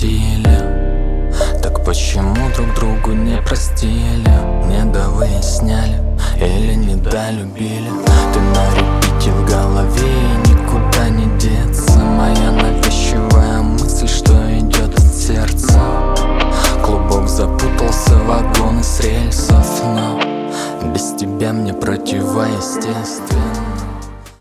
отпустили. Так почему друг другу не простили? Недовыясняли или недолюбили? Ты на репите в голове, никуда не деться. Моя навязчивая мысль, что идет от сердца. Клубок запутался, вагоны с рельсов, но без тебя мне противоестественно.